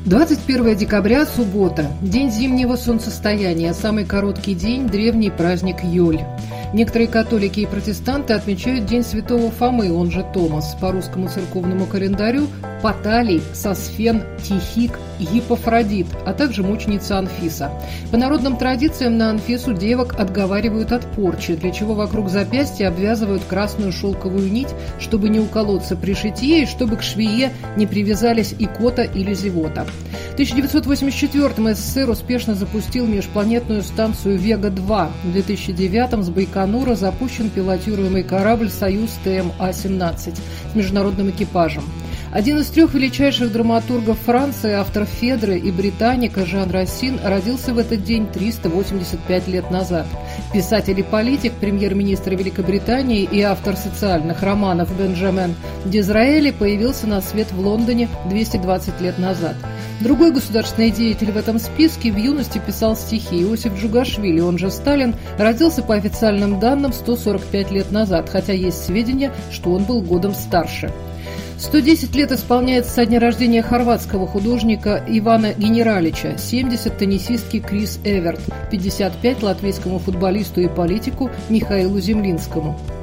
21 декабря, суббота, день зимнего солнцестояния, самый короткий день, древний праздник Йоль. Некоторые католики и протестанты отмечают День Святого Фомы, он же Томас, по русскому церковному календарю Паталий, Сосфен, Тихик, Гиппофродит, а также мученица Анфиса. По народным традициям на Анфису девок отговаривают от порчи, для чего вокруг запястья обвязывают красную шелковую нить, чтобы не уколоться при шитье и чтобы к швее не привязались икота или зевота. В 1984-м СССР успешно запустил межпланетную станцию «Вега-2». В 2009-м с Байконура запущен пилотируемый корабль «Союз ТМА-17» с международным экипажем. Один из трех величайших драматургов Франции, автор «Федры» и «Британика» Жан Рассин родился в этот день 385 лет назад. Писатель и политик, премьер-министр Великобритании и автор социальных романов Бенджамен Дизраэли появился на свет в Лондоне 220 лет назад. Другой государственный деятель в этом списке в юности писал стихи. Иосиф Джугашвили, он же Сталин, родился по официальным данным 145 лет назад, хотя есть сведения, что он был годом старше. 110 лет исполняется со дня рождения хорватского художника Ивана Генералича, 70 теннисистки Крис Эверт, 55 латвийскому футболисту и политику Михаилу Землинскому.